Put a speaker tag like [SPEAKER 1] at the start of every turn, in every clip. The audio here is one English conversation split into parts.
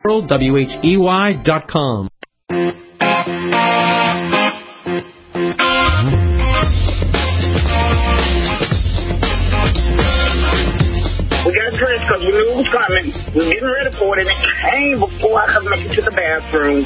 [SPEAKER 1] WHEY.com.
[SPEAKER 2] We got dressed because we knew it was coming. We were getting ready for it, and it came before I could make it to the bathroom.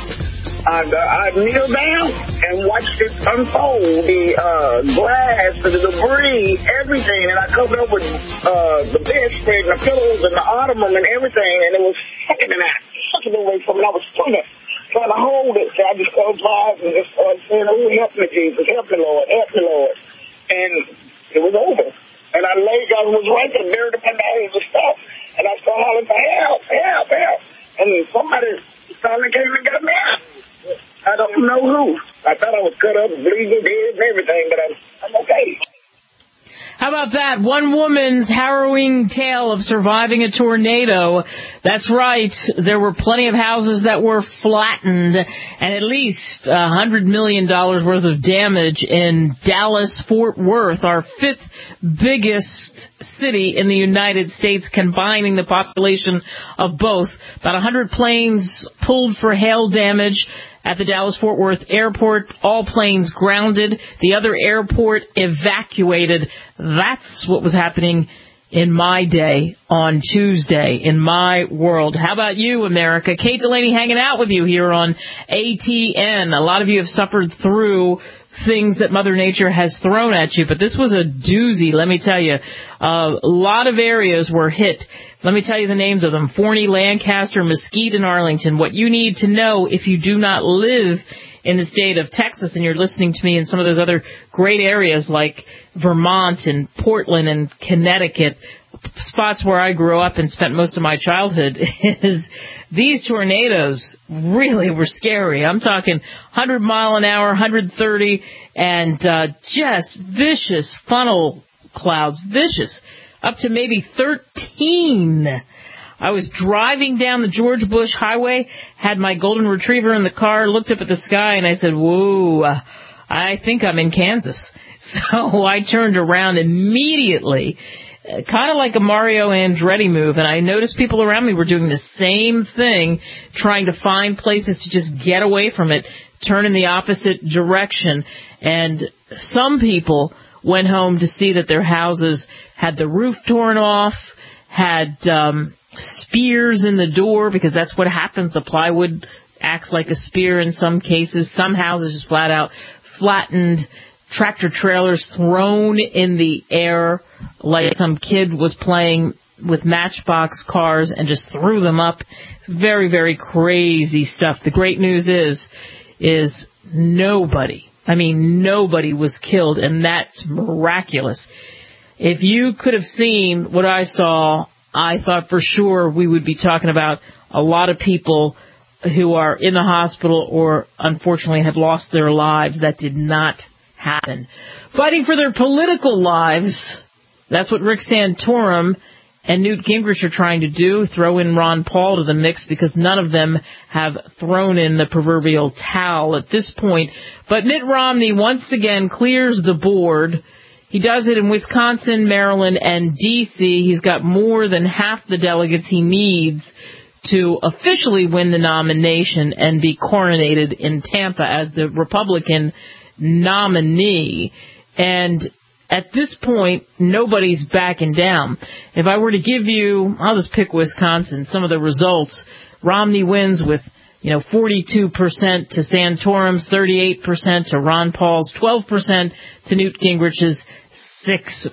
[SPEAKER 2] I kneeled down and watched it unfold, the glass, the debris, everything, and I covered up with the bedspread and the pillows and the ottoman and everything, and it was sucking away from it. I was trying to hold it, so I just closed my eyes and just started saying, "Oh, help me, Jesus, help me, Lord, help me, Lord." And it was over. And I laid down and was right there, buried up in the holes and stuff. And I started hollering for help, help, help. And somebody finally came and got me out. I don't know who. I thought I was cut up, bleeding, dead, and everything, but I'm okay.
[SPEAKER 3] How about that? One woman's harrowing tale of surviving a tornado. That's right. There were plenty of houses that were flattened and at least $100 million worth of damage in Dallas-Fort Worth, our fifth biggest city in the United States, combining the population of both. About 100 planes pulled for hail damage at the Dallas-Fort Worth airport. All planes grounded. The other airport evacuated. That's what was happening in my day on Tuesday, in my world. How about you, America? Kate Delaney hanging out with you here on ATN. A lot of you have suffered through things that Mother Nature has thrown at you, but this was a doozy, let me tell you. A lot of areas were hit. Let me tell you the names of them: Forney, Lancaster, Mesquite, and Arlington. What you need to know if you do not live in the state of Texas and you're listening to me in some of those other great areas like Vermont and Portland and Connecticut, spots where I grew up and spent most of my childhood, is these tornadoes really were scary. I'm talking 100 mile an hour, 130, and just vicious funnel clouds, vicious, up to maybe 13. I was driving down the George Bush Highway, had my golden retriever in the car, looked up at the sky, and I said, whoa, I think I'm in Kansas. So I turned around immediately, kind of like a Mario Andretti move, and I noticed people around me were doing the same thing, trying to find places to just get away from it, turn in the opposite direction. And some people went home to see that their houses had the roof torn off, had spears in the door, because that's what happens. The plywood acts like a spear in some cases. Some houses just flat out flattened, tractor trailers thrown in the air like some kid was playing with Matchbox cars and just threw them up. Very, very crazy stuff. The great news is nobody was killed, and that's miraculous. If you could have seen what I saw, I thought for sure we would be talking about a lot of people who are in the hospital or unfortunately have lost their lives. That did not happen. Fighting for their political lives, that's what Rick Santorum and Newt Gingrich are trying to do, throw in Ron Paul to the mix, because none of them have thrown in the proverbial towel at this point. But Mitt Romney once again clears the board. He does it in Wisconsin, Maryland, and D.C. He's got more than half the delegates he needs to officially win the nomination and be coronated in Tampa as the Republican nominee. And at this point, nobody's backing down. If I were to give you, I'll just pick Wisconsin, some of the results. Romney wins with 42% to Santorum's 38%, to Ron Paul's 12%, to Newt Gingrich's 6%.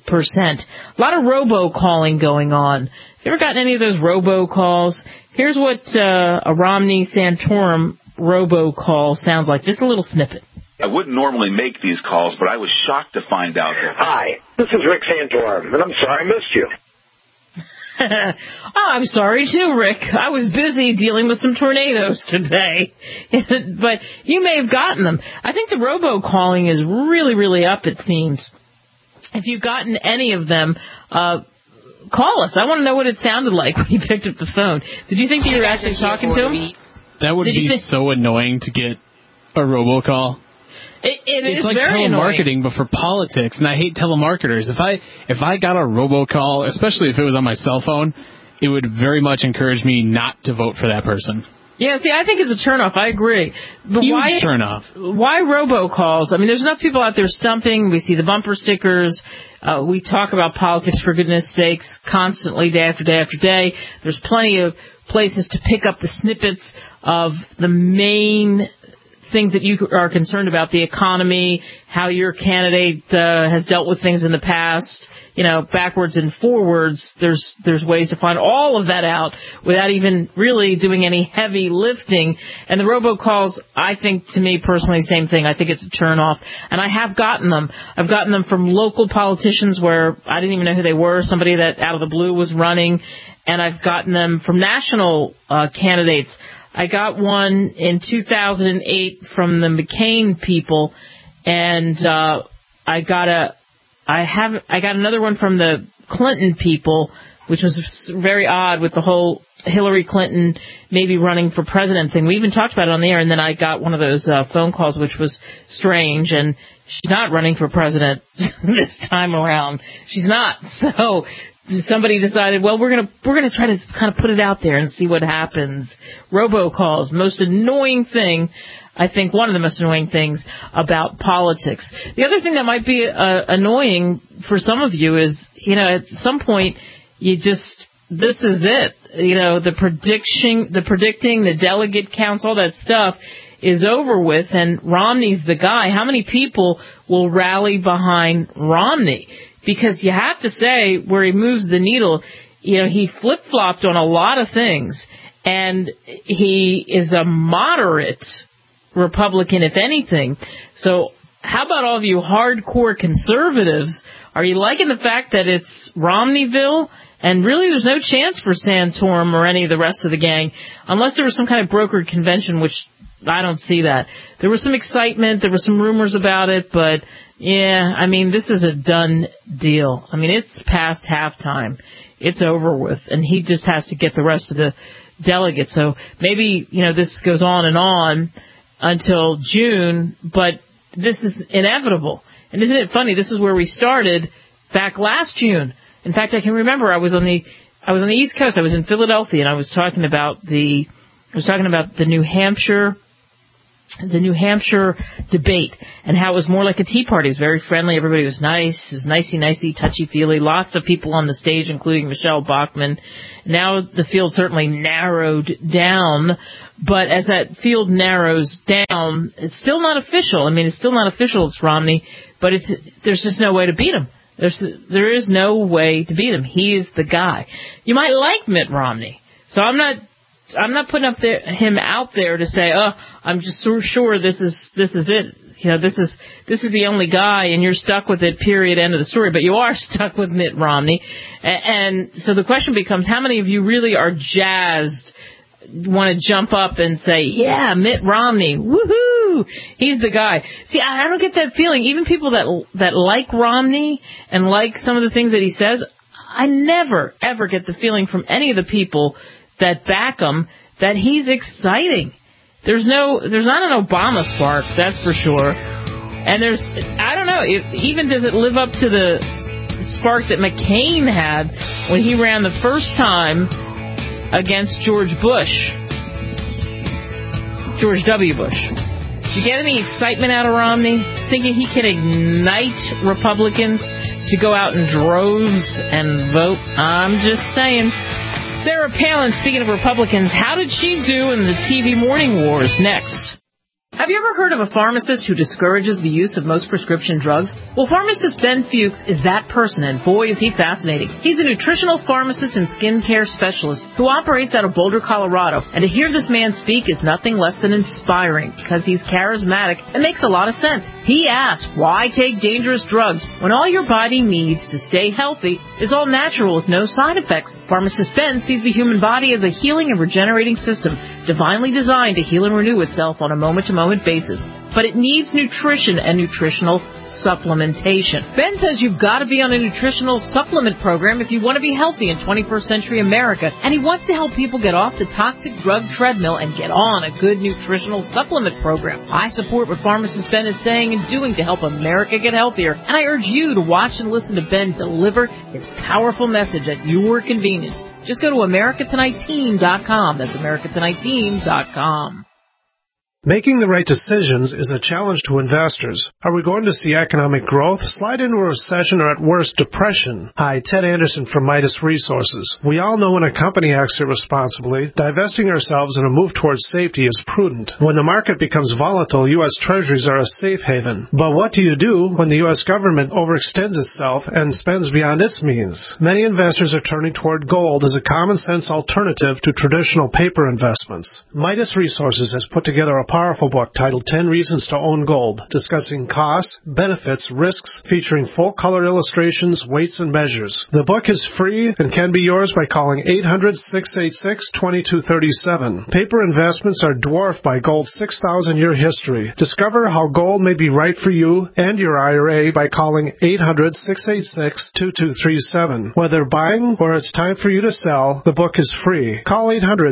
[SPEAKER 3] A lot of robocalling going on. You ever gotten any of those robocalls? Here's what a Romney-Santorum robocall sounds like. Just a little snippet.
[SPEAKER 4] I wouldn't normally make these calls, but I was shocked to find out that...
[SPEAKER 5] Hi, this is Rick Santorum, and I'm sorry I missed you.
[SPEAKER 3] Oh, I'm sorry too, Rick. I was busy dealing with some tornadoes today. But you may have gotten them. I think the robocalling is really, really up, it seems. If you've gotten any of them, call us. I want to know what it sounded like when you picked up the phone. Did you think that you were actually talking to him?
[SPEAKER 6] That would be so annoying to get a robocall.
[SPEAKER 3] It's
[SPEAKER 6] like
[SPEAKER 3] very
[SPEAKER 6] telemarketing,
[SPEAKER 3] annoying.
[SPEAKER 6] but for politics, and I hate telemarketers. If I got a robocall, especially if it was on my cell phone, it would very much encourage me not to vote for that person.
[SPEAKER 3] Yeah, see, I think it's a turnoff. I agree. But
[SPEAKER 6] Huge turnoff.
[SPEAKER 3] Why robocalls? I mean, there's enough people out there stumping. We see the bumper stickers. We talk about politics, for goodness sakes, constantly, day after day after day. There's plenty of places to pick up the snippets of the main things that you are concerned about, the economy, how your candidate has dealt with things in the past, backwards and forwards. There's ways to find all of that out without even really doing any heavy lifting. And the robocalls, I think, to me personally, same thing. I think it's a turnoff. And I have gotten them. I've gotten them from local politicians where I didn't even know who they were, somebody that out of the blue was running. And I've gotten them from national candidates. I got one in 2008 from the McCain people, and I got another one from the Clinton people, which was very odd with the whole Hillary Clinton maybe running for president thing. We even talked about it on the air, and then I got one of those phone calls, which was strange, and she's not running for president this time around. She's not. So somebody decided, well, we're gonna try to kind of put it out there and see what happens. Robocalls, most annoying thing. I think one of the most annoying things about politics. The other thing that might be annoying for some of you is, at some point this is it. The predicting, the delegate counts, all that stuff is over with, and Romney's the guy. How many people will rally behind Romney? Because you have to say, where he moves the needle, he flip-flopped on a lot of things, and he is a moderate Republican, if anything. So how about all of you hardcore conservatives? Are you liking the fact that it's Romneyville? And really, there's no chance for Santorum or any of the rest of the gang, unless there was some kind of brokered convention, which I don't see that. There was some excitement. There were some rumors about it, but yeah, I mean, this is a done deal. I mean, it's past halftime. It's over with, and he just has to get the rest of the delegates. So maybe, this goes on until June, but this is inevitable. And isn't it funny? This is where we started back last June. In fact, I can remember I was on the East Coast. I was in Philadelphia, and I was talking about the New Hampshire debate and how it was more like a Tea Party. It was very friendly. Everybody was nice. It was nicey, touchy-feely. Lots of people on the stage, including Michelle Bachmann. Now the field certainly narrowed down, but as that field narrows down, it's still not official. I mean, it's still not official. It's Romney, but there's just no way to beat him. There is no way to beat him. He is the guy. You might like Mitt Romney, so I'm not putting him out there to say, oh, I'm just so sure this is it. This is the only guy, and you're stuck with it, period, end of the story. But you are stuck with Mitt Romney. And so the question becomes, how many of you really are jazzed, want to jump up and say, yeah, Mitt Romney, woohoo, he's the guy. See, I don't get that feeling. Even people that like Romney and like some of the things that he says, I never, ever get the feeling from any of the people that back him that he's exciting. There's not an Obama spark, that's for sure. And I don't know, even does it live up to the spark that McCain had when he ran the first time against George W. Bush. Did you get any excitement out of Romney, thinking he can ignite Republicans to go out in droves and vote? I'm just saying. Sarah Palin, speaking of Republicans, how did she do in the TV morning wars? Next. Have you ever heard of a pharmacist who discourages the use of most prescription drugs? Well, pharmacist Ben Fuchs is that person, and boy, is he fascinating. He's a nutritional pharmacist and skincare specialist who operates out of Boulder, Colorado. And to hear this man speak is nothing less than inspiring, because he's charismatic and makes a lot of sense. He asks, why take dangerous drugs when all your body needs to stay healthy is all natural with no side effects? Pharmacist Ben sees the human body as a healing and regenerating system, divinely designed to heal and renew itself on a moment-to-moment moment basis, but it needs nutrition and nutritional supplementation. Ben says you've got to be on a nutritional supplement program if you want to be healthy in 21st century America, and he wants to help people get off the toxic drug treadmill and get on a good nutritional supplement program. I support what pharmacist Ben is saying and doing to help America get healthier, and I urge you to watch and listen to Ben deliver his powerful message at your convenience. Just go to AmericaTonightTeam.com. That's AmericaTonightTeam.com.
[SPEAKER 1] Making the right decisions is a challenge to investors. Are we going to see economic growth, slide into a recession, or at worst, depression? Hi, Ted Anderson from Midas Resources. We all know when a company acts irresponsibly, divesting ourselves in a move towards safety is prudent. When the market becomes volatile, U.S. Treasuries are a safe haven. But what do you do when the U.S. government overextends itself and spends beyond its means? Many investors are turning toward gold as a common-sense alternative to traditional paper investments. Midas Resources has put together a powerful book titled 10 Reasons to Own Gold, discussing costs, benefits, risks, featuring full-color illustrations, weights, and measures. The book is free and can be yours by calling 800-686-2237. Paper investments are dwarfed by gold's 6,000-year history. Discover how gold may be right for you and your IRA by calling 800-686-2237. Whether buying or it's time for you to sell, the book is free. Call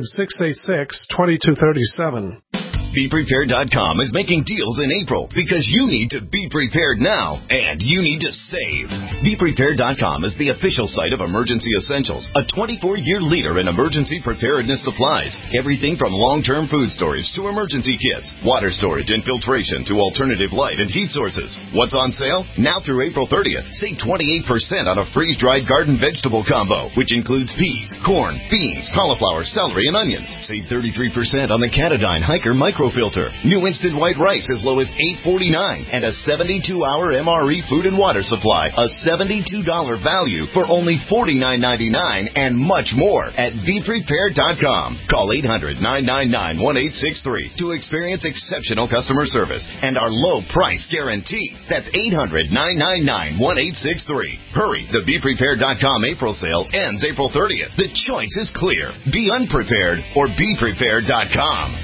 [SPEAKER 1] 800-686-2237.
[SPEAKER 7] BePrepared.com is making deals in April because you need to be prepared now and you need to save. BePrepared.com is the official site of Emergency Essentials, a 24-year leader in emergency preparedness supplies. Everything from long-term food storage to emergency kits, water storage and filtration to alternative light and heat sources. What's on sale? Now through April 30th, save 28% on a freeze-dried garden vegetable combo, which includes peas, corn, beans, cauliflower, celery, and onions. Save 33% on the Catadyne Hiker Microfilter. New instant white rice as low as $8.49 and a 72-hour MRE food and water supply, a $72 value for only $49.99 and much more at BePrepared.com. Call 800-999-1863 to experience exceptional customer service and our low price guarantee. That's 800-999-1863. Hurry, the BePrepared.com April sale ends April 30th. The choice is clear. Be unprepared or BePrepared.com.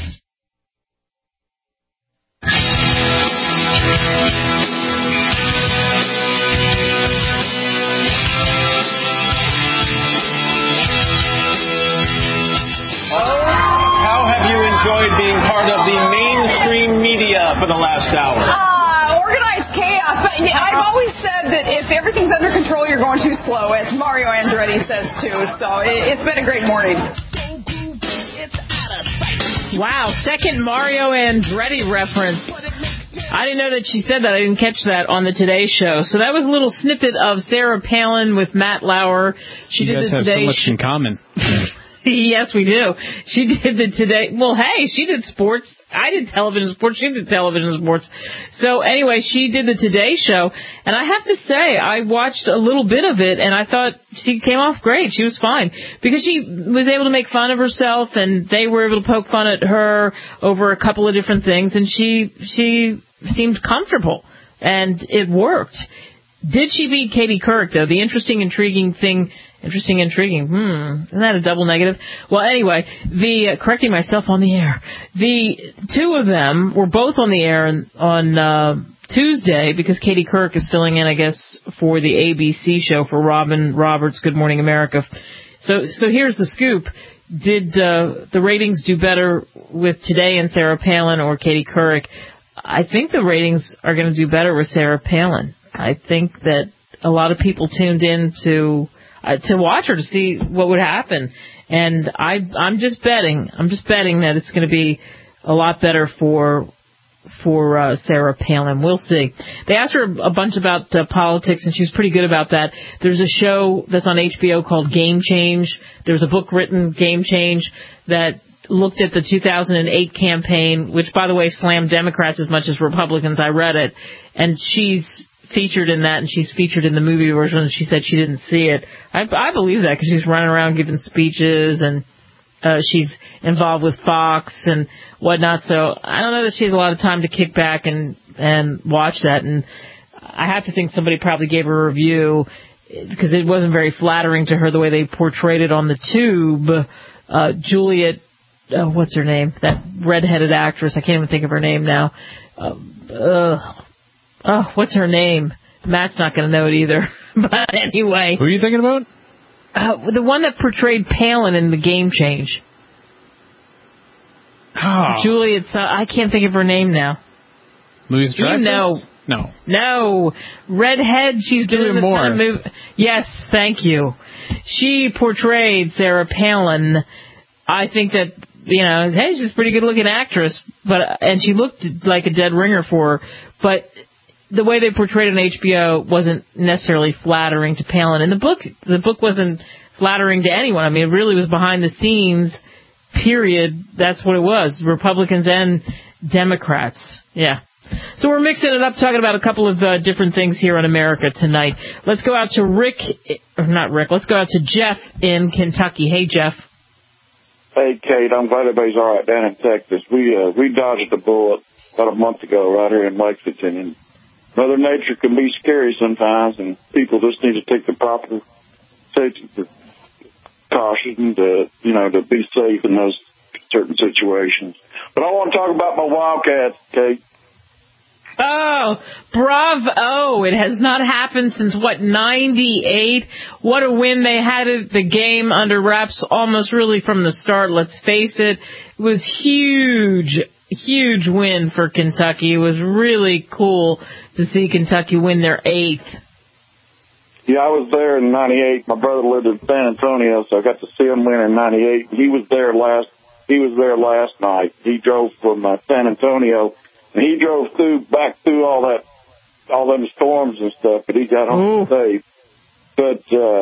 [SPEAKER 8] How have you enjoyed being part of the mainstream media for the last hour?
[SPEAKER 9] Organized chaos. But I've always said that if everything's under control, you're going too slow, as Mario Andretti says too. So it's been a great morning.
[SPEAKER 3] Wow, second Mario Andretti reference. I didn't know that she said that. I didn't catch that on the Today Show. So that was a little snippet of Sarah Palin with Matt Lauer.
[SPEAKER 6] You guys have so much in common.
[SPEAKER 3] Yes, we do. She did the Today. Well, hey, she did sports. I did television sports. She did television sports. So anyway, she did the Today Show. And I have to say, I watched a little bit of it, and I thought she came off great. She was fine. Because she was able to make fun of herself, and they were able to poke fun at her over a couple of different things. And she seemed comfortable. And it worked. Did she beat Katie Couric, though? The intriguing thing... Isn't that a double negative? Well, anyway, correcting myself on the air. The two of them were both on the air on Tuesday because Katie Couric is filling in, I guess, for the ABC show for Robin Roberts' Good Morning America. So here's the scoop. Did the ratings do better with Today and Sarah Palin or Katie Couric? I think the ratings are going to do better with Sarah Palin. I think that a lot of people tuned in to watch her to see what would happen, and I'm just betting that it's going to be a lot better for Sarah Palin. We'll see. They asked her a bunch about politics, and she was pretty good about that. There's a show that's on HBO called Game Change. There's a book written, Game Change, that looked at the 2008 campaign, which, by the way, slammed Democrats as much as Republicans. I read it, and she's featured in that, and she's featured in the movie version, and she said she didn't see it. I believe that, because she's running around giving speeches, and she's involved with Fox and whatnot, so I don't know that she has a lot of time to kick back and watch that, and I have to think somebody probably gave her a review, because it wasn't very flattering to her the way they portrayed it on the tube. Juliet what's her name? That redheaded actress. I can't even think of her name now. What's her name? Matt's not going to know it either. But anyway.
[SPEAKER 6] Who are you thinking about?
[SPEAKER 3] The one that portrayed Palin in The Game Change.
[SPEAKER 6] Oh.
[SPEAKER 3] Juliet, I can't think of her name now.
[SPEAKER 6] Louise Dreyfus?
[SPEAKER 3] No. Redhead, she's been in a ton of movies. Yes, thank you. She portrayed Sarah Palin. I think that, hey, she's a pretty good-looking actress, and she looked like a dead ringer for her, but the way they portrayed it on HBO wasn't necessarily flattering to Palin. And the book wasn't flattering to anyone. I mean, it really was behind the scenes, period. That's what it was, Republicans and Democrats. Yeah. So we're mixing it up, talking about a couple of different things here on America Tonight. Let's go out to let's go out to Jeff in Kentucky. Hey, Jeff.
[SPEAKER 10] Hey, Kate, I'm glad everybody's all right down in Texas. We dodged a bullet about a month ago right here in Lexington, and Mother Nature can be scary sometimes, and people just need to take the proper safety precautions to be safe in those certain situations. But I want to talk about my Wildcats, Kate.
[SPEAKER 3] Oh, bravo. It has not happened since, 98? What a win. They had the game under wraps almost really from the start, let's face it. It was huge win for Kentucky. It was really cool to see Kentucky win their 8th.
[SPEAKER 10] Yeah, I was there in 98. My brother lived in San Antonio, so I got to see him win in 98. He was there last night. He drove from San Antonio. And he drove back through all them storms and stuff, but he got home safe. But,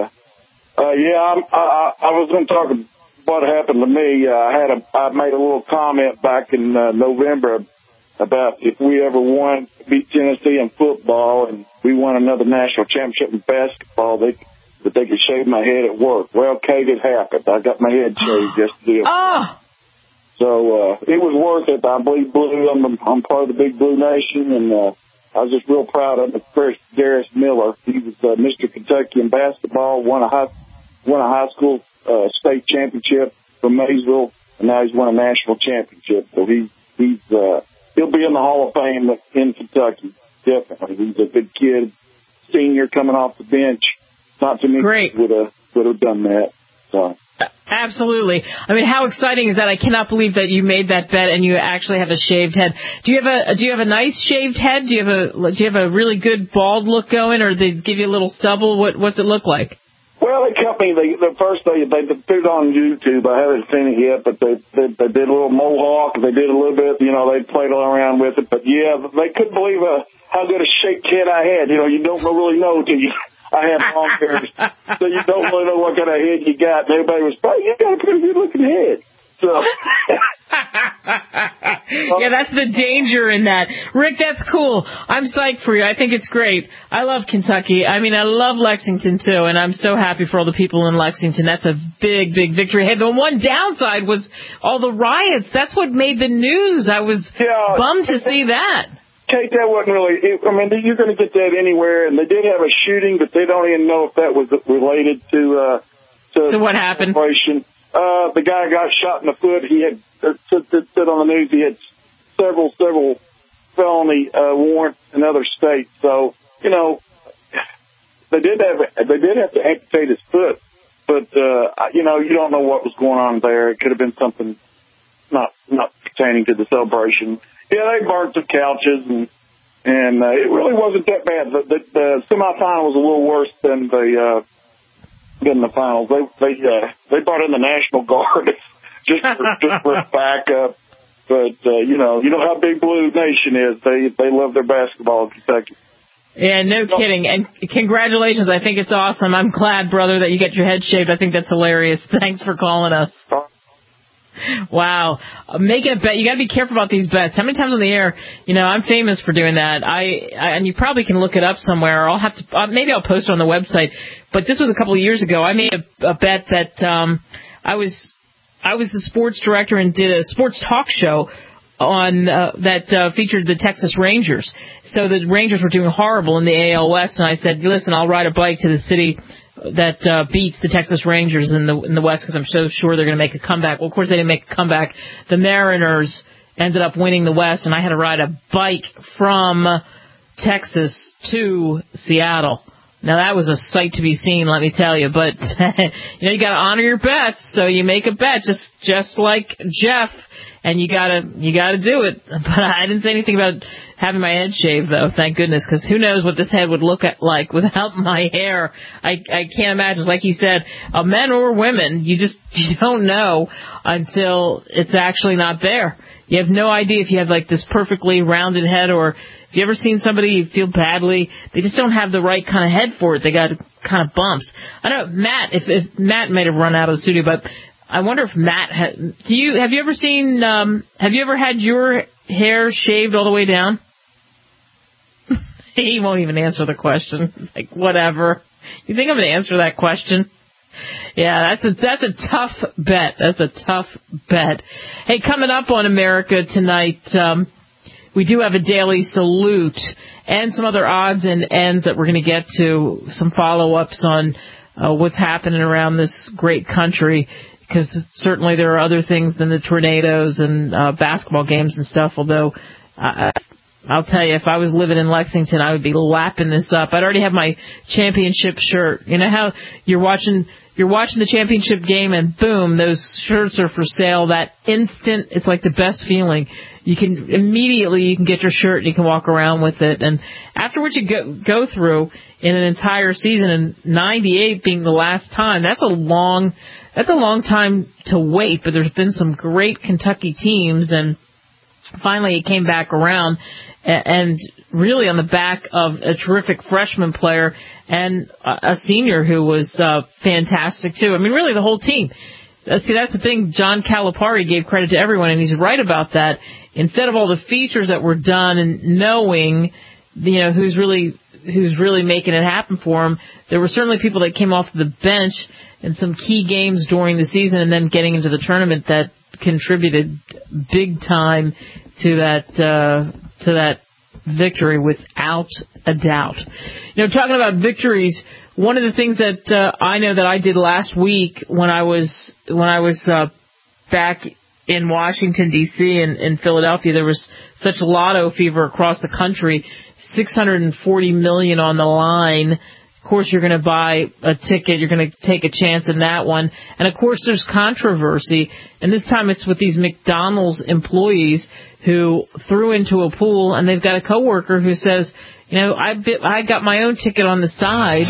[SPEAKER 10] I was going to talk about what happened to me. I made a little comment back in November about if we ever beat Tennessee in football and we won another national championship in basketball, that they could shave my head at work. Well, Kate, it happened. I got my head shaved yesterday. So it was worth it. I bleed blue. I'm part of the Big Blue Nation, and I was just real proud of him. First, Darius Miller, he was Mr. Kentucky in basketball, won a high school state championship from Maysville, and now he's won a national championship. So he'll be in the Hall of Fame in Kentucky, definitely. He's a good kid, senior coming off the bench. Not too many people would have done that. So.
[SPEAKER 3] Absolutely. I mean, how exciting is that? I cannot believe that you made that bet and you actually have a shaved head. Do you have a nice shaved head? Do you have a really good bald look going, or they give you a little stubble? What's it look like?
[SPEAKER 10] Well, they kept me. The first they put it on YouTube. I haven't seen it yet, but they did a little mohawk. They did a little bit. They played around with it. But yeah, they couldn't believe how good a shaped head I had. You don't really know till I have long hair, so you don't really know what kind of head you got. And everybody was, you got a pretty good looking head. So.
[SPEAKER 3] Yeah, that's the danger in that. Rick, that's cool. I'm psyched for you. I think it's great. I love Kentucky. I mean, I love Lexington, too, and I'm so happy for all the people in Lexington. That's a big, big victory. Hey, the one downside was all the riots. That's what made the news. I was bummed to see that.
[SPEAKER 10] Kate, that wasn't really, you're going to get that anywhere, and they did have a shooting, but they don't even know if that was related to
[SPEAKER 3] what happened?
[SPEAKER 10] The guy got shot in the foot. He had said on the news he had several felony warrants in other states. So they did have to amputate his foot, but you don't know what was going on there. It could have been something not pertaining to the celebration. Yeah, they burnt some couches and it really wasn't that bad. The semifinal was a little worse than the finals. They brought in the National Guard just for backup. But you know how Big Blue Nation is. They love their basketball in Kentucky.
[SPEAKER 3] Yeah, no kidding. And congratulations. I think it's awesome. I'm glad, brother, that you get your head shaved. I think that's hilarious. Thanks for calling us. Wow. Making a bet. You got to be careful about these bets. How many times on the air, I'm famous for doing that. And you probably can look it up somewhere, or I'll have to, maybe I'll post it on the website. But this was a couple of years ago. I made a bet that, I was the sports director and did a sports talk show on, that featured the Texas Rangers. So the Rangers were doing horrible in the AL West, and I said, listen, I'll ride a bike to the city that beats the Texas Rangers in the West, because I'm so sure they're going to make a comeback. Well, of course they didn't make a comeback. The Mariners ended up winning the West, and I had to ride a bike from Texas to Seattle. Now that was a sight to be seen, let me tell you. But you got to honor your bets, so you make a bet just like Jeff, and you got to do it. But I didn't say anything about having my head shaved, though, thank goodness, because who knows what this head would look like without my hair. I can't imagine. It's like he said, men or women, you don't know until it's actually not there. You have no idea if you have like this perfectly rounded head, or if you ever seen somebody feel badly, they just don't have the right kind of head for it. They got kind of bumps. I don't know, Matt, if Matt might have run out of the studio, but I wonder if Matt have you ever had your hair shaved all the way down? He won't even answer the question. It's like, whatever. You think I'm going to answer that question? Yeah, that's a tough bet. That's a tough bet. Hey, coming up on America tonight, we do have a daily salute and some other odds and ends that we're going to get to, some follow-ups on what's happening around this great country, because certainly there are other things than the tornadoes and basketball games and stuff, although I'll tell you, if I was living in Lexington, I would be lapping this up. I'd already have my championship shirt. You know how you're watching the championship game and boom, those shirts are for sale. That instant, it's like the best feeling. You can get your shirt and you can walk around with it. And after what you go through in an entire season, and 98 being the last time, that's a long time to wait. But there's been some great Kentucky teams, and finally it came back around, and really on the back of a terrific freshman player and a senior who was fantastic too. I mean, really the whole team. See, that's the thing. John Calipari gave credit to everyone, and he's right about that. Instead of all the features that were done and knowing, who's really making it happen for him, there were certainly people that came off the bench in some key games during the season and then getting into the tournament that contributed big time to that victory without a doubt. Talking about victories, one of the things that I know that I did last week when I was back in Washington, D.C. and in Philadelphia, there was such lotto fever across the country, $640 million on the line. Of course, you're going to buy a ticket. You're going to take a chance in that one. And, of course, there's controversy. And this time it's with these McDonald's employees who threw into a pool, and they've got a coworker who says, I got my own ticket on the side.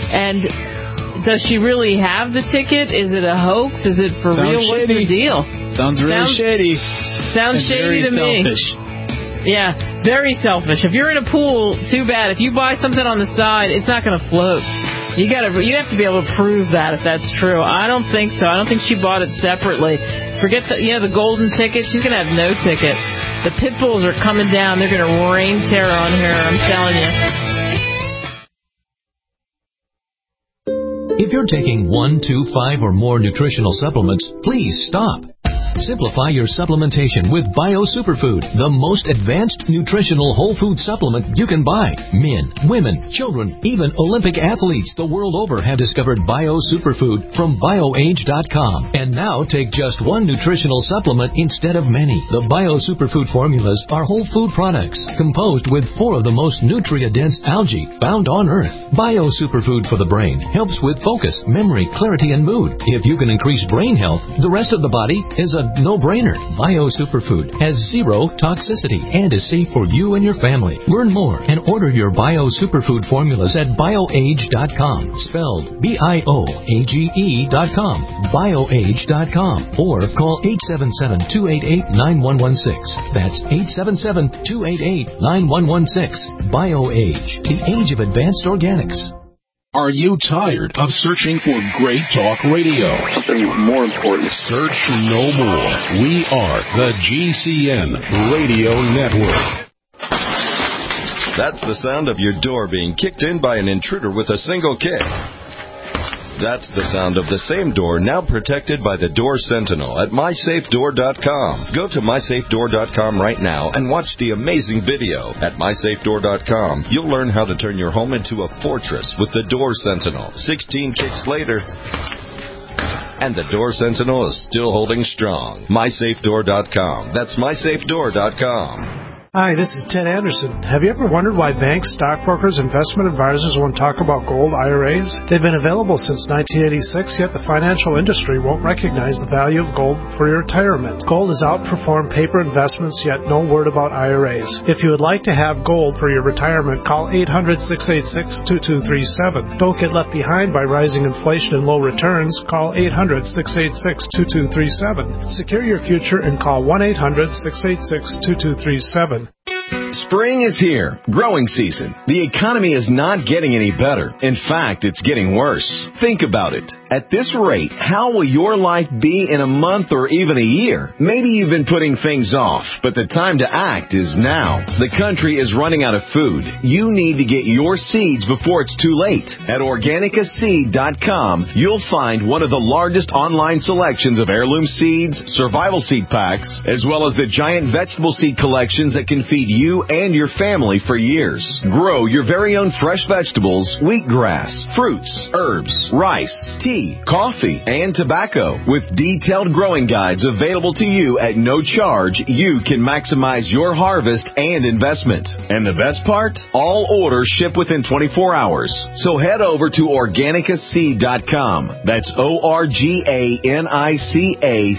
[SPEAKER 3] And does she really have the ticket? Is it a hoax? Is it for real? What's the deal?
[SPEAKER 6] Sounds really shady.
[SPEAKER 3] Sounds shady to me.
[SPEAKER 6] Selfish.
[SPEAKER 3] Yeah, very selfish. If you're in a pool, too bad. If you buy something on the side, it's not going to float. You have to be able to prove that if that's true. I don't think so. I don't think she bought it separately. Forget the golden ticket. She's going to have no ticket. The pit bulls are coming down. They're going to rain terror on her. I'm telling you.
[SPEAKER 11] If you're taking 1, 2, 5, or more nutritional supplements, please stop. Simplify your supplementation with Bio Superfood, the most advanced nutritional whole food supplement you can buy. Men, women, children, even Olympic athletes the world over have discovered Bio Superfood from BioAge.com. And now take just one nutritional supplement instead of many. The Bio Superfood formulas are whole food products composed with 4 of the most nutrient-dense algae found on Earth. Bio Superfood for the brain helps with focus, memory, clarity, and mood. If you can increase brain health, the rest of the body is a no-brainer. Bio Superfood has 0 toxicity and is safe for you and your family. Learn more and order your Bio Superfood formulas at BioAge.com, spelled BIOAGE.com, BioAge.com, or call 877-288-9116. That's 877-288-9116. BioAge, the age of advanced organics.
[SPEAKER 12] Are you tired of searching for great talk radio?
[SPEAKER 5] Something more important.
[SPEAKER 12] Search no more. We are the GCN Radio Network.
[SPEAKER 13] That's the sound of your door being kicked in by an intruder with a single kick. That's the sound of the same door now protected by the Door Sentinel at MySafeDoor.com. Go to MySafeDoor.com right now and watch the amazing video. At MySafeDoor.com, you'll learn how to turn your home into a fortress with the Door Sentinel. 16 kicks later, and the Door Sentinel is still holding strong. MySafeDoor.com. That's MySafeDoor.com.
[SPEAKER 1] Hi, this is Ted Anderson. Have you ever wondered why banks, stockbrokers, investment advisors won't talk about gold IRAs? They've been available since 1986, yet the financial industry won't recognize the value of gold for your retirement. Gold has outperformed paper investments, yet no word about IRAs. If you would like to have gold for your retirement, call 800-686-2237. Don't get left behind by rising inflation and low returns. Call 800-686-2237. Secure your future and call 1-800-686-2237.
[SPEAKER 14] Spring is here. Growing season. The economy is not getting any better. In fact, it's getting worse. Think about it. At this rate, how will your life be in a month or even a year? Maybe you've been putting things off, but the time to act is now. The country is running out of food. You need to get your seeds before it's too late. At OrganicaSeed.com, you'll find one of the largest online selections of heirloom seeds, survival seed packs, as well as the giant vegetable seed collections that can feed you and your family for years. Grow your very own fresh vegetables, wheatgrass, fruits, herbs, rice, tea, coffee, and tobacco. With detailed growing guides available to you at no charge, you can maximize your harvest and investment. And the best part? All orders ship within 24 hours. So head over to OrganicaSeed.com. That's OrganicaSeed.com.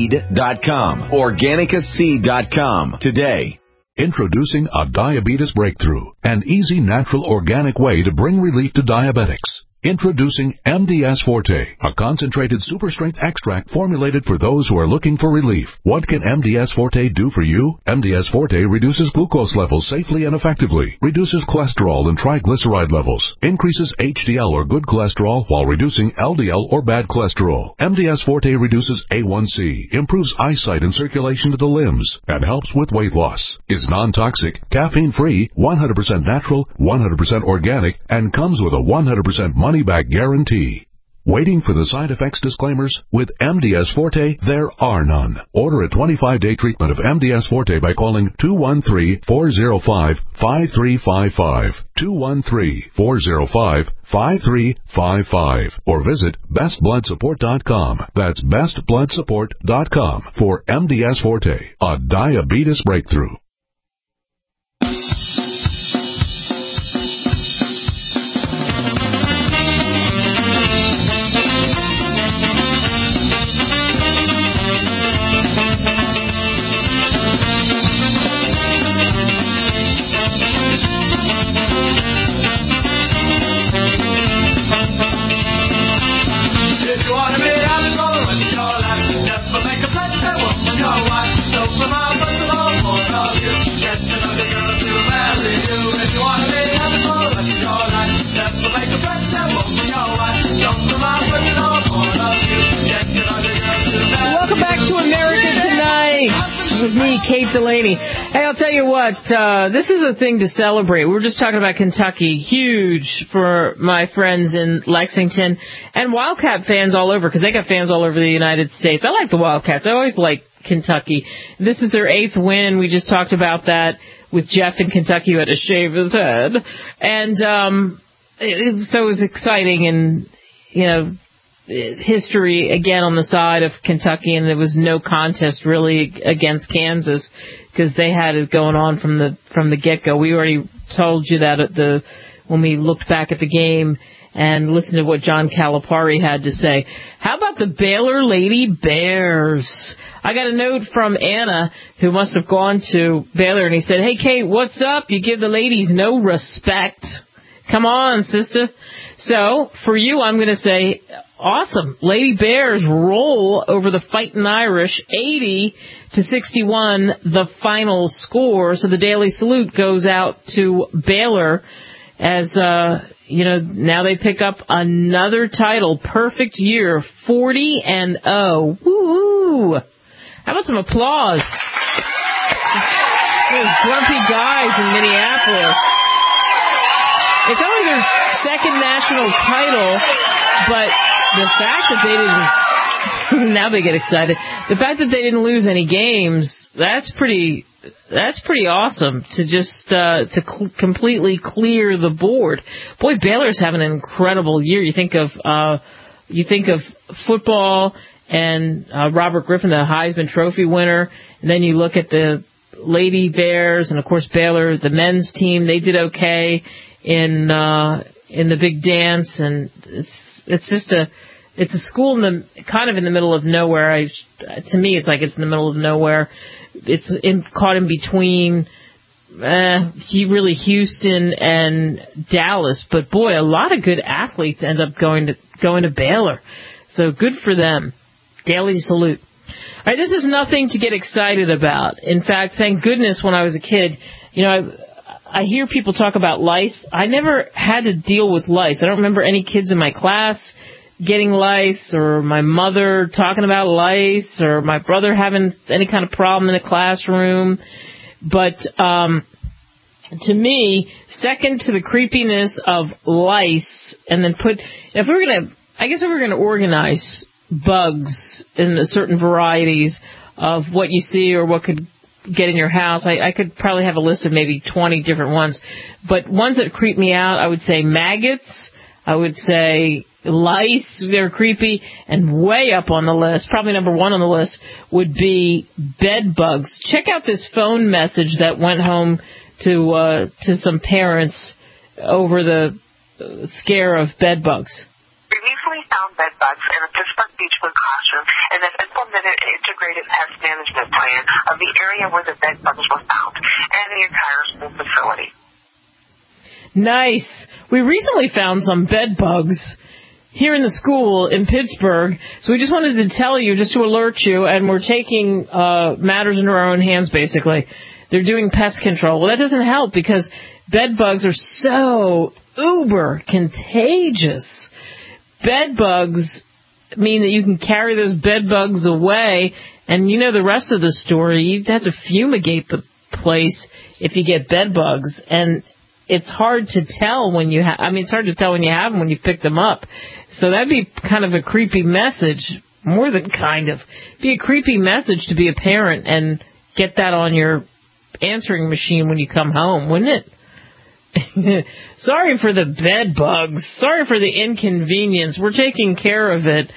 [SPEAKER 14] OrganicaSeed.com today.
[SPEAKER 15] Introducing a diabetes breakthrough, an easy, natural, organic way to bring relief to diabetics. Introducing MDS Forte, a concentrated super-strength extract formulated for those who are looking for relief. What can MDS Forte do for you? MDS Forte reduces glucose levels safely and effectively, reduces cholesterol and triglyceride levels, increases HDL or good cholesterol while reducing LDL or bad cholesterol. MDS Forte reduces A1C, improves eyesight and circulation to the limbs, and helps with weight loss. Is non-toxic, caffeine-free, 100% natural, 100% organic, and comes with a 100% money-back guarantee. Waiting for the side effects disclaimers? With MDS Forte, there are none. Order a 25-day treatment of MDS Forte by calling 213-405-5355, 213-405-5355, or visit bestbloodsupport.com. That's bestbloodsupport.com for MDS Forte, a diabetes breakthrough.
[SPEAKER 3] With me, Kate Delaney. Hey, I'll tell you what, this is a thing to celebrate. We were just talking about Kentucky. Huge for my friends in Lexington and Wildcat fans all over, because they got fans all over the United States. I like the Wildcats. I always like Kentucky. This is their 8th win. We just talked about that with Jeff in Kentucky who had to shave his head. And so it was exciting, and, you know, history again on the side of Kentucky, and there was no contest really against Kansas because they had it going on from the get-go. We already told you that when we looked back at the game and listened to what John Calipari had to say. How about the Baylor Lady Bears? I got a note from Anna, who must have gone to Baylor, and he said, "Hey, Kate, what's up? You give the ladies no respect. Come on, sister." So, for you, I'm going to say, awesome. Lady Bears roll over the Fightin' Irish, 80-61, the final score. So the Daily Salute goes out to Baylor as, now they pick up another title. Perfect year, 40-0. Woo-hoo! How about some applause? Those grumpy guys in Minneapolis. It's only their second national title, but the fact that they didn't, now they get excited. The fact that they didn't lose any games, that's pretty awesome to just, completely clear the board. Boy, Baylor's having an incredible year. You think of football and, Robert Griffin, the Heisman Trophy winner, and then you look at the Lady Bears, and of course Baylor, the men's team, they did okay in the big dance, and it's a school kind of in the middle of nowhere. To me, it's like it's in the middle of nowhere. It's caught in between, really Houston and Dallas. But boy, a lot of good athletes end up going to Baylor. So good for them. Daily salute. All right, this is nothing to get excited about. In fact, thank goodness when I was a kid, I hear people talk about lice. I never had to deal with lice. I don't remember any kids in my class getting lice, or my mother talking about lice, or my brother having any kind of problem in the classroom. But to me, second to the creepiness of lice, and then if we were going to organize bugs in certain varieties of what you see or what could get in your house, I could probably have a list of maybe 20 different ones. But ones that creep me out, I would say maggots, I would say lice, they're creepy, and way up on the list, probably number one on the list, would be bed bugs. Check out this phone message that went home to some parents over the scare of bed bugs.
[SPEAKER 16] We recently found bed bugs in a Pittsburgh Beechwood classroom and have implemented an integrated pest management plan of the area where the bed bugs were found and the entire school facility.
[SPEAKER 3] Nice. We recently found some bed bugs here in the school in Pittsburgh, so we just wanted to tell you, just to alert you, and we're taking matters into our own hands, basically. They're doing pest control. Well, that doesn't help because bed bugs are so uber contagious. Bed bugs mean that you can carry those bed bugs away, and you know the rest of the story. You have to fumigate the place if you get bed bugs, and it's hard to tell when you it's hard to tell when you have them when you pick them up. So that'd be kind of a creepy message, more than kind of. It'd be a creepy message to be a parent and get that on your answering machine when you come home, wouldn't it? Sorry for the bed bugs. Sorry for the inconvenience. We're taking care of it.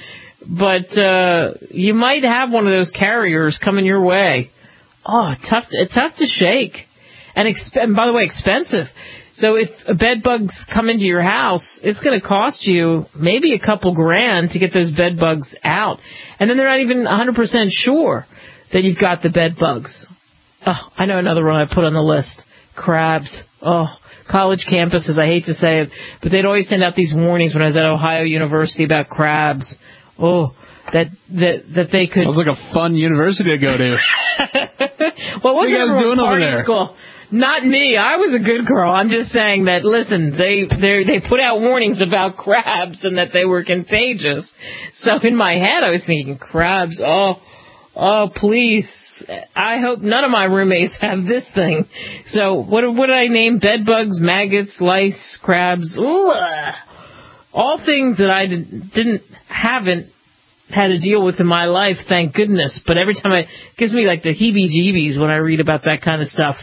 [SPEAKER 3] But you might have one of those carriers coming your way. Oh, it's tough to shake. And by the way, expensive. So if bed bugs come into your house, it's going to cost you maybe a couple $grand to get those bed bugs out. And then they're not even 100% sure that you've got the bed bugs. Oh, I know another one I put on the list. Crabs. Oh, college campuses, I hate to say it, but they'd always send out these warnings when I was at Ohio University about crabs. Oh, that they could...
[SPEAKER 6] Sounds like a fun university to go to.
[SPEAKER 3] Well, what
[SPEAKER 6] are you guys doing over there?
[SPEAKER 3] School? Not me. I was a good girl. I'm just saying that, listen, they put out warnings about crabs and that they were contagious. So in my head, I was thinking, crabs, oh, please. I hope none of my roommates have this thing. So what did I name? Bed bugs, maggots, lice, crabs. Ooh, all things that I haven't had to deal with in my life, thank goodness. But every time it gives me like the heebie-jeebies when I read about that kind of stuff,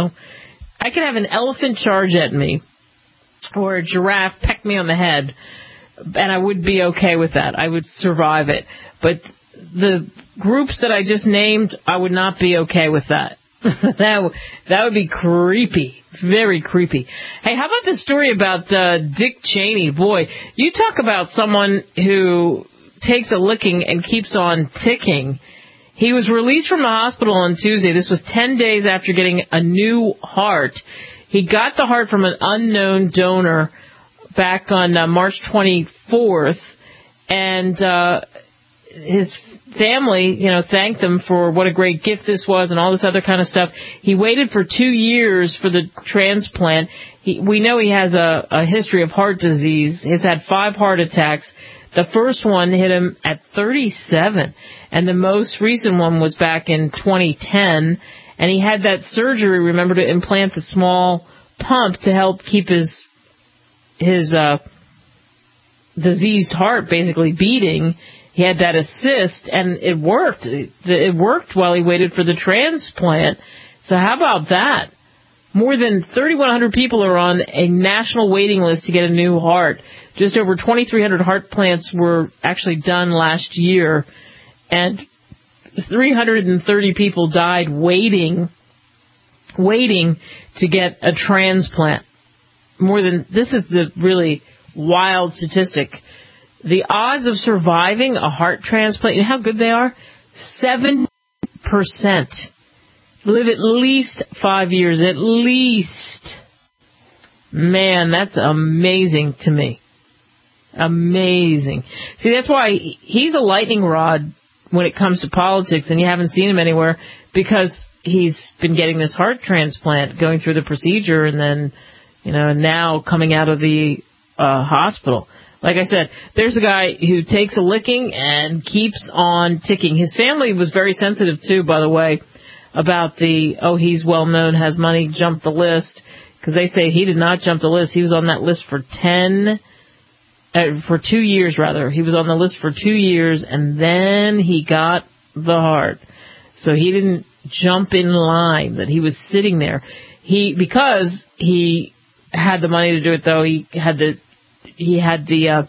[SPEAKER 3] I could have an elephant charge at me or a giraffe peck me on the head, and I would be okay with that. I would survive it. But the groups that I just named, I would not be okay with that. That would be creepy. Very creepy. Hey, how about this story about Dick Cheney? Boy, you talk about someone who takes a licking and keeps on ticking. He was released from the hospital on Tuesday. This was 10 days after getting a new heart. He got the heart from an unknown donor back on March 24th, and his family, thanked them for what a great gift this was and all this other kind of stuff. He waited for 2 years for the transplant. We know he has a history of heart disease. He's had 5 heart attacks. The first one hit him at 37, and the most recent one was back in 2010, and he had that surgery, remember, to implant the small pump to help keep his diseased heart basically beating. He had that assist, and it worked. It worked while he waited for the transplant. So how about that? More than 3,100 people are on a national waiting list to get a new heart. Just over 2,300 heart plants were actually done last year, and 330 people died waiting to get a transplant. This is the really wild statistic. The odds of surviving a heart transplant, you know how good they are? 7%. Live at least 5 years, at least. Man, that's amazing to me. Amazing. See, that's why he's a lightning rod when it comes to politics, and you haven't seen him anywhere, because he's been getting this heart transplant, going through the procedure, and then, now coming out of the hospital. Like I said, there's a guy who takes a licking and keeps on ticking. His family was very sensitive, too, by the way, about he's well-known, has money, jumped the list, because they say he did not jump the list. He was on that list for 2 years, rather. He was on the list for 2 years, and then he got the heart. So he didn't jump in line, but he was sitting there. Because he had the money to do it, though, he had the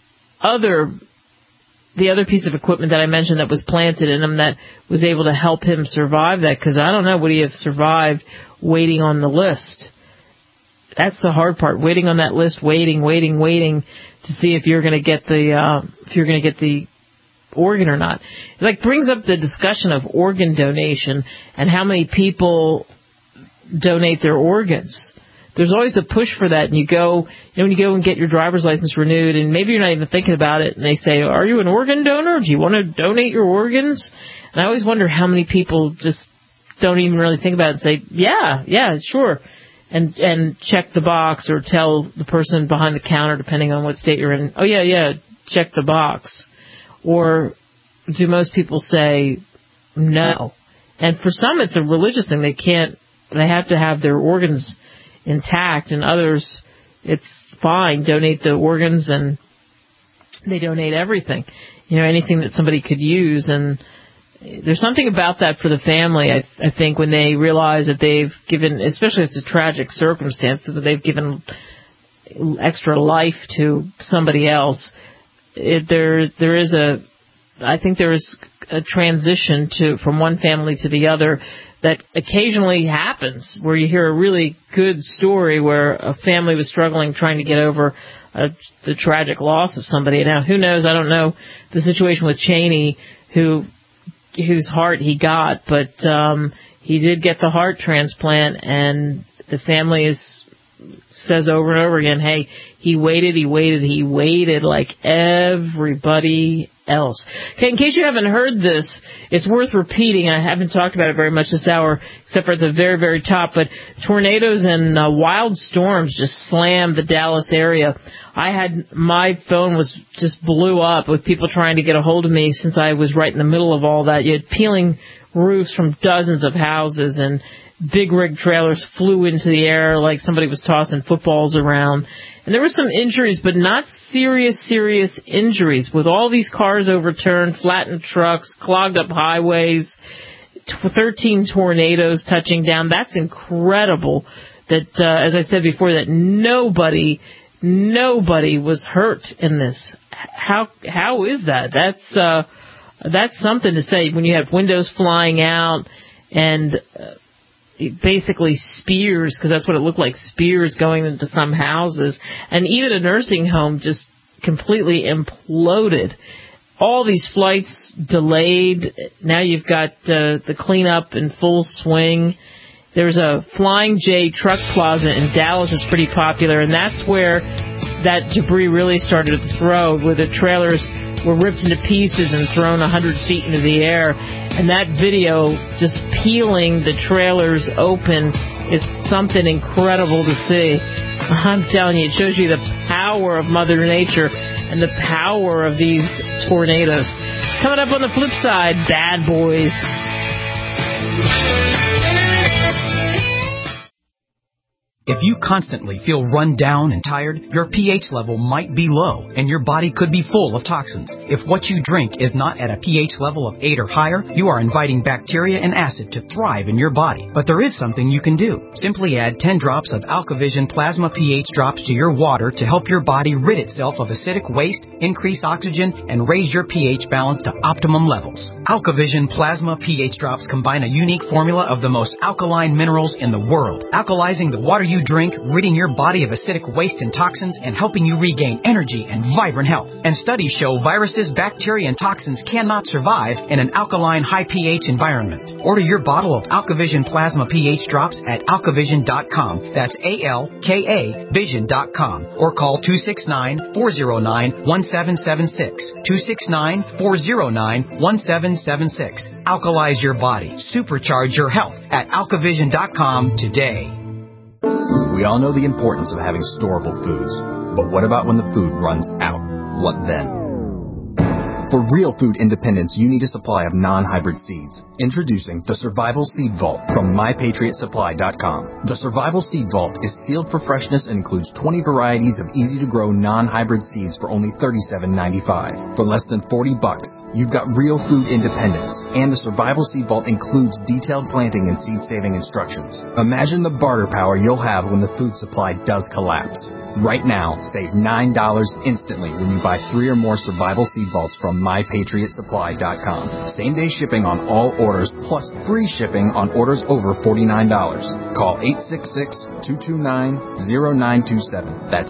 [SPEAKER 3] other piece of equipment that I mentioned that was planted in him that was able to help him survive that, because I don't know, would he have survived waiting on the list? That's the hard part, waiting on that list, waiting to see if you're going to get the organ or not. It brings up the discussion of organ donation and how many people donate their organs. There's always the push for that, and when you go and get your driver's license renewed, and maybe you're not even thinking about it, and they say, are you an organ donor? Do you want to donate your organs? And I always wonder how many people just don't even really think about it and say, yeah, sure, and check the box, or tell the person behind the counter, depending on what state you're in, oh, yeah, check the box. Or do most people say no? And for some, it's a religious thing. They have to have their organs intact, and others, it's fine, donate the organs, and they donate everything, anything that somebody could use. And there's something about that for the family, I think, when they realize that they've given, especially if it's a tragic circumstance, that they've given extra life to somebody else. I think there is a transition from one family to the other that occasionally happens, where you hear a really good story where a family was struggling trying to get over the tragic loss of somebody. Now, who knows? I don't know the situation with Cheney, whose heart he got, but he did get the heart transplant, and the family says over and over again, hey, he waited like everybody else. Okay, in case you haven't heard this, it's worth repeating. I haven't talked about it very much this hour, except for at the very, very top, but tornadoes and wild storms just slammed the Dallas area. My phone just blew up with people trying to get a hold of me, since I was right in the middle of all that. You had peeling roofs from dozens of houses, and big rig trailers flew into the air like somebody was tossing footballs around. And there were some injuries, but not serious injuries, with all these cars overturned, flattened trucks, clogged up highways, 13 tornadoes touching down. That's incredible that, as I said before, that nobody was hurt in this. How is that? That's something to say, when you have windows flying out and basically spears, because that's what it looked like, spears going into some houses, and even a nursing home just completely imploded. All these flights delayed. Now you've got the cleanup in full swing. There's a Flying J truck plaza in Dallas that's pretty popular, and that's where that debris really started to throw, where the trailers were ripped into pieces and thrown 100 feet into the air. And that video, just peeling the trailers open, is something incredible to see. I'm telling you, it shows you the power of Mother Nature and the power of these tornadoes. Coming up on the flip side, Bad Boys.
[SPEAKER 17] If you constantly feel run down and tired, your pH level might be low and your body could be full of toxins. If what you drink is not at a pH level of 8 or higher, you are inviting bacteria and acid to thrive in your body. But there is something you can do. Simply add 10 drops of AlkaVision Plasma pH drops to your water to help your body rid itself of acidic waste, increase oxygen, and raise your pH balance to optimum levels. AlkaVision Plasma pH drops combine a unique formula of the most alkaline minerals in the world, alkalizing the water you drink, ridding your body of acidic waste and toxins, and helping you regain energy and vibrant health. And studies show viruses, bacteria, and toxins cannot survive in an alkaline, high pH environment. Order your bottle of AlkaVision Plasma pH drops at alkavision.com. That's ALKA Vision.com. Or call 269-409-1776. 269-409-1776. Alkalize your body. Supercharge your health at alkavision.com today.
[SPEAKER 18] We all know the importance of having storable foods, but what about when the food runs out? What then? For real food independence, you need a supply of non-hybrid seeds. Introducing the Survival Seed Vault from MyPatriotSupply.com. The Survival Seed Vault is sealed for freshness and includes 20 varieties of easy-to-grow non-hybrid seeds for only $37.95. For less than $40, you've got real food independence, and the Survival Seed Vault includes detailed planting and seed-saving instructions. Imagine the barter power you'll have when the food supply does collapse. Right now, save $9 instantly when you buy 3 or more Survival Seed Vaults from MyPatriotSupply.com. Same-day shipping on all orders, plus free shipping on orders over $49. Call 866-229-0927. That's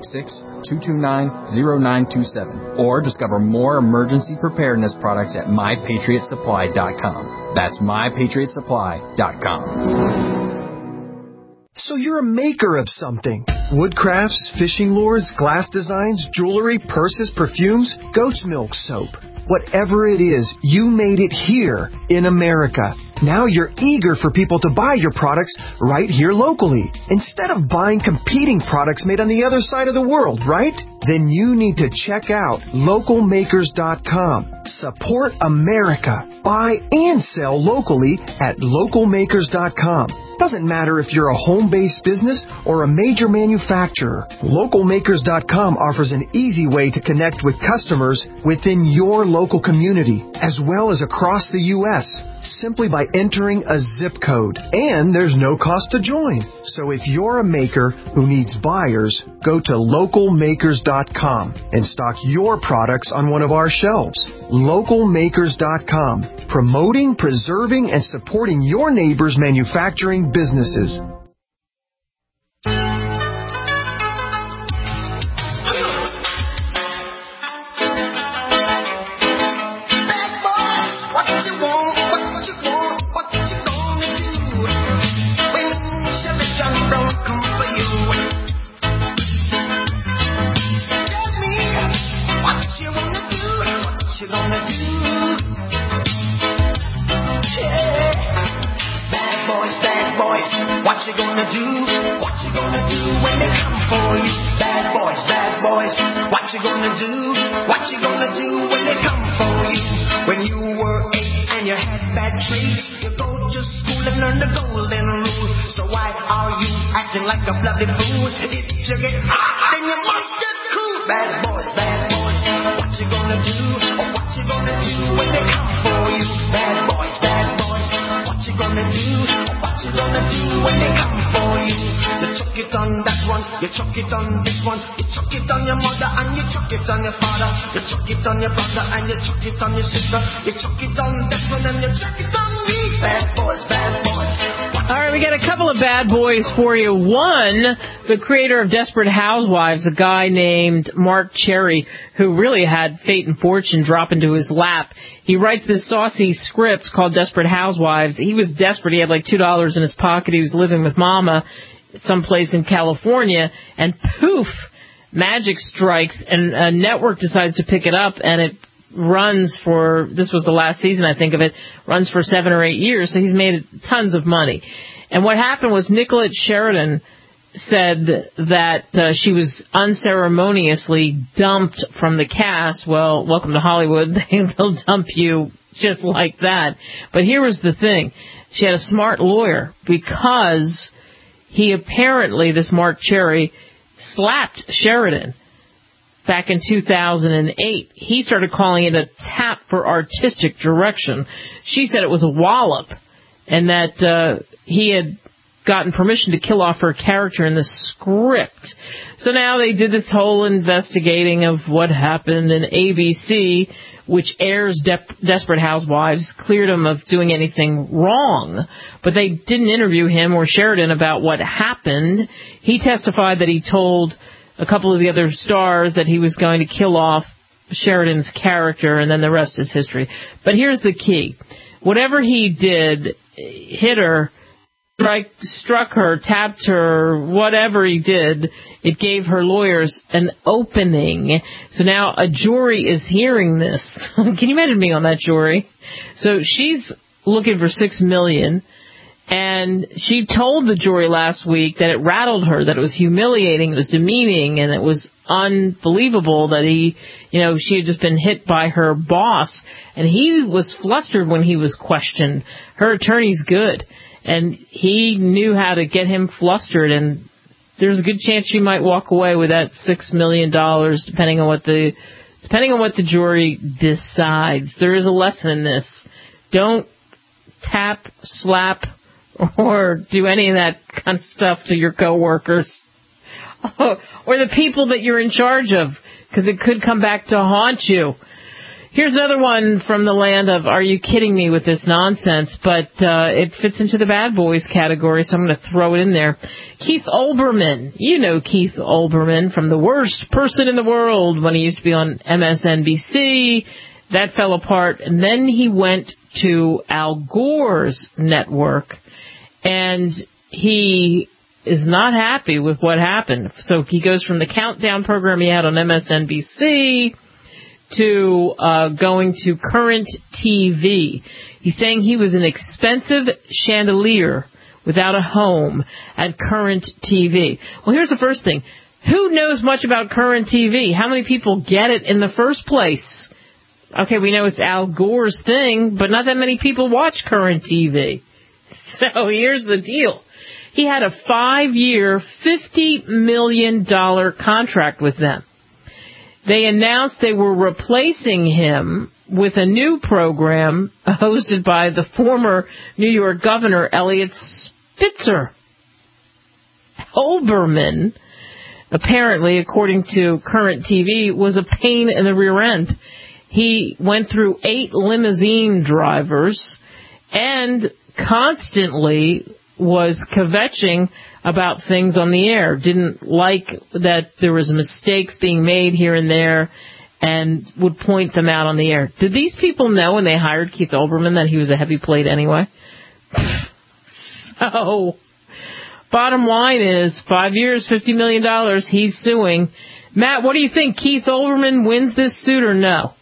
[SPEAKER 18] 866-229-0927. Or discover more emergency preparedness products at MyPatriotSupply.com. That's MyPatriotSupply.com.
[SPEAKER 19] So you're a maker of something. Woodcrafts, fishing lures, glass designs, jewelry, purses, perfumes, goat's milk soap. Whatever it is, you made it here in America. Now you're eager for people to buy your products right here locally, instead of buying competing products made on the other side of the world, right? Then you need to check out localmakers.com. Support America. Buy and sell locally at localmakers.com. Doesn't matter if you're a home-based business or a major manufacturer. Localmakers.com offers an easy way to connect with customers within your local community, as well as across the U.S., simply by entering a zip code. And there's no cost to join. So if you're a maker who needs buyers, go to localmakers.com and stock your products on one of our shelves. Localmakers.com, promoting, preserving, and supporting your neighbors' manufacturing businesses.
[SPEAKER 20] What you gonna do? What you gonna do when they come for you? Bad boys, what you gonna do? What you gonna do when they come for you? When you were 8 and you had bad traits, you go to school and learn the golden rule. So why are you acting like a bloody fool? If you get hot, then you must get cool. Bad boys, what you gonna do? Or what you gonna do when they come for you? Bad boys, what you gonna do? What you gonna do when they come for you? You chuck it on that one, you chuck it on this one, you chuck it on your mother and you chuck it on your father, you chuck it on your brother and you chuck it on your sister, you chuck it on that one and you chuck it on me. Bad boys.
[SPEAKER 3] All right, we got a couple of bad boys for you. One, the creator of Desperate Housewives, a guy named Mark Cherry, who really had fate and fortune drop into his lap. He writes this saucy script called Desperate Housewives. He was desperate. He had like $2 in his pocket. He was living with Mama someplace in California, and poof, magic strikes, and a network decides to pick it up, and it runs for, this was the last season, I think of it, runs for 7 or 8 years, so he's made tons of money. And what happened was Nicolette Sheridan said that she was unceremoniously dumped from the cast. Well, welcome to Hollywood. They'll dump you just like that. But here was the thing. She had a smart lawyer, because he apparently, this Mark Cherry, slapped Sheridan back in 2008. He started calling it a tap for artistic direction. She said it was a wallop, and that he had gotten permission to kill off her character in the script. So now they did this whole investigating of what happened, and ABC, which airs Desperate Housewives, cleared him of doing anything wrong. But they didn't interview him or Sheridan about what happened. He testified that he told a couple of the other stars that he was going to kill off Sheridan's character, and then the rest is history. But here's the key. Whatever he did, hit her, struck her, tapped her, whatever he did, it gave her lawyers an opening. So now a jury is hearing this. Can you imagine being on that jury? So she's looking for $6 million, and she told the jury last week that it rattled her, that it was humiliating, it was demeaning, and it was unbelievable that she had just been hit by her boss. And he was flustered when he was questioned. Her attorney's good, and he knew how to get him flustered, and there's a good chance she might walk away with that $6 million, depending on what the jury decides. There is a lesson in this. Don't tap, slap, or do any of that kind of stuff to your coworkers or the people that you're in charge of, because it could come back to haunt you. Here's another one from the land of, are you kidding me with this nonsense? But it fits into the bad boys category, so I'm going to throw it in there. Keith Olbermann. You know Keith Olbermann from The Worst Person in the World when he used to be on MSNBC. That fell apart. And then he went to Al Gore's network, and he is not happy with what happened. So he goes from the countdown program he had on MSNBC to going to Current TV. He's saying he was an expensive chandelier without a home at Current TV. Well, here's the first thing. Who knows much about Current TV? How many people get it in the first place? Okay, we know it's Al Gore's thing, but not that many people watch Current TV. So here's the deal. He had a 5-year, $50 million contract with them. They announced they were replacing him with a new program hosted by the former New York governor, Eliot Spitzer. Olbermann, apparently, according to Current TV, was a pain in the rear end. He went through 8 limousine drivers and constantly was kvetching about things on the air. Didn't like that there was mistakes being made here and there, and would point them out on the air. Did these people know when they hired Keith Olbermann that he was a heavy plate anyway? So, bottom line is, 5 years, $50 million, he's suing. Matt, what do you think? Keith Olbermann wins this suit or no?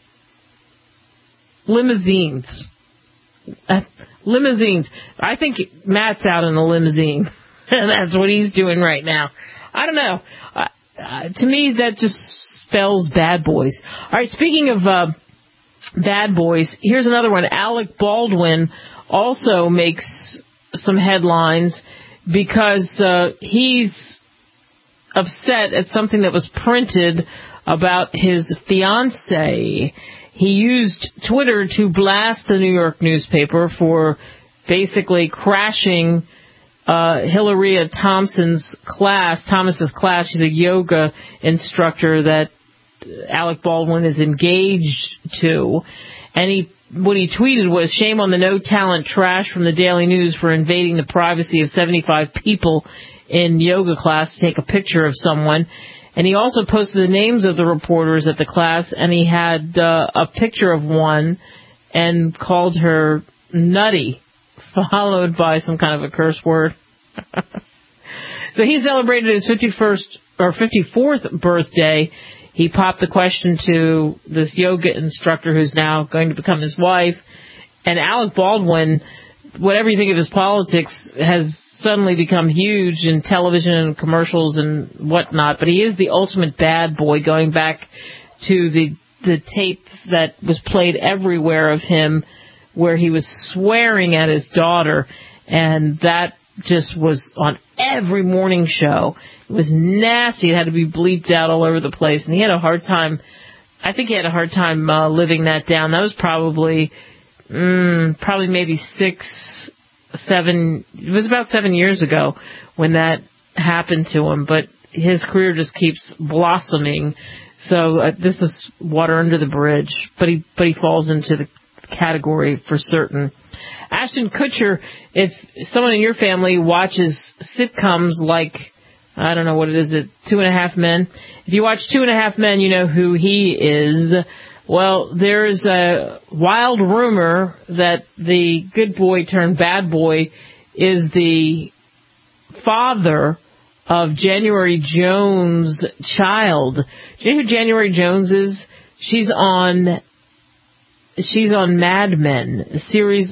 [SPEAKER 3] Limousines. Limousines. I think Matt's out in a limousine. That's what he's doing right now. I don't know. To me, that just spells bad boys. All right, speaking of bad boys, here's another one. Alec Baldwin also makes some headlines because he's upset at something that was printed about his fiancée. He used Twitter to blast the New York newspaper for basically crashing Hilaria Thomas's class. She's a yoga instructor that Alec Baldwin is engaged to. And what he tweeted was, shame on the no-talent trash from the Daily News for invading the privacy of 75 people in yoga class to take a picture of someone. And he also posted the names of the reporters at the class, and he had a picture of one and called her nutty, followed by some kind of a curse word. So he celebrated his 54th birthday. He popped the question to this yoga instructor who's now going to become his wife. And Alec Baldwin, whatever you think of his politics, has suddenly become huge in television and commercials and whatnot. But he is the ultimate bad boy, going back to the tape that was played everywhere of him where he was swearing at his daughter. And that just was on every morning show. It was nasty. It had to be bleeped out all over the place. And he had a hard time, I think he had a hard time living that down. That was probably maybe 6, 7, it was about 7 years ago when that happened to him. But his career just keeps blossoming. So this is water under the bridge. But he falls into the category for certain. Ashton Kutcher, if someone in your family watches sitcoms like, I don't know what it is, 2.5 Men. If you watch 2.5 Men, you know who he is. Well, there's a wild rumor that the good boy turned bad boy is the father of January Jones' child. Do you know who January Jones is? She's on Mad Men, a series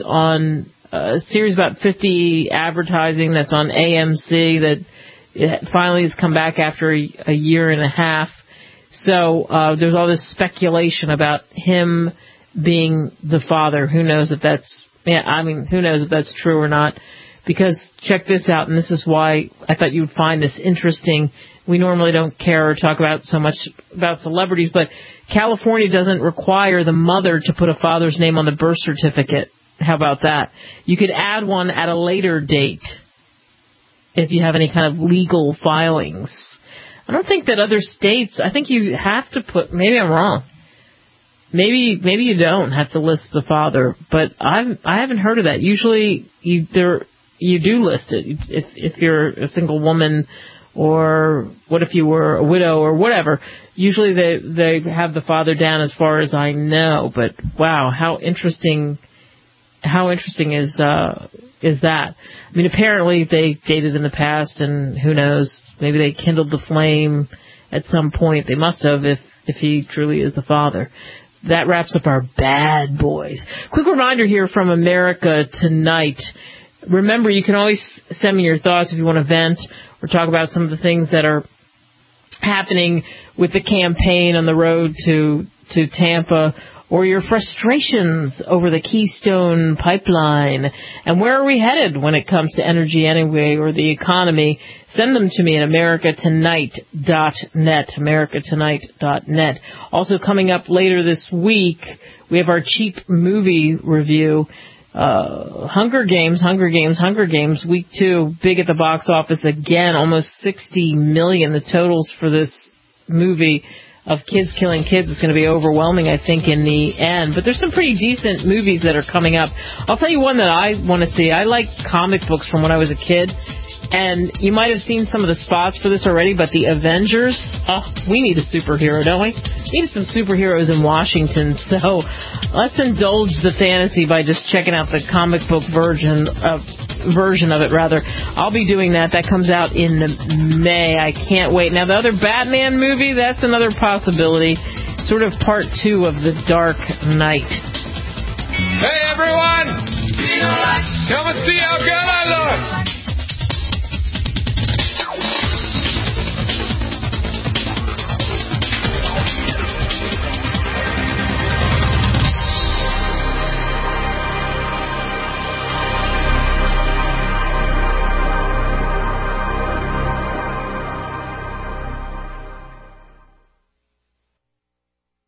[SPEAKER 3] about 50 advertising that's on AMC that it finally has come back after a year and a half. So there's all this speculation about him being the father. Who knows if that's true or not? Because check this out, and this is why I thought you would find this interesting. We normally don't care or talk about so much about celebrities, but California doesn't require the mother to put a father's name on the birth certificate. How about that? You could add one at a later date if you have any kind of legal filings. I don't think that other states, I think you have to put, maybe I'm wrong. Maybe you don't have to list the father, but I haven't heard of that. Usually you do list it if you're a single woman, or what if you were a widow or whatever. Usually they have the father down as far as I know, but wow, how interesting is that? I mean, apparently they dated in the past, and who knows, maybe they kindled the flame at some point. They must have if he truly is the father. That wraps up our bad boys. Quick reminder here from America Tonight. Remember, you can always send me your thoughts if you want to vent or talk about some of the things that are happening with the campaign on the road to Tampa, or your frustrations over the Keystone Pipeline. And where are we headed when it comes to energy anyway, or the economy? Send them to me at americatonight.net, americatonight.net. Also coming up later this week, we have our cheap movie review. Hunger Games, week 2, big at the box office again, almost 60 million. The totals for this movie of kids killing kids is going to be overwhelming, I think, in the end. But there's some pretty decent movies that are coming up. I'll tell you one that I want to see. I like comic books from when I was a kid. And you might have seen some of the spots for this already, but the Avengers, we need a superhero, don't we? We need some superheroes in Washington, so let's indulge the fantasy by just checking out the comic book version of it, rather. I'll be doing that. That comes out in May. I can't wait. Now, the other Batman movie, that's another possibility, sort of part 2 of The Dark Knight.
[SPEAKER 21] Hey, everyone! Come and see how good I look!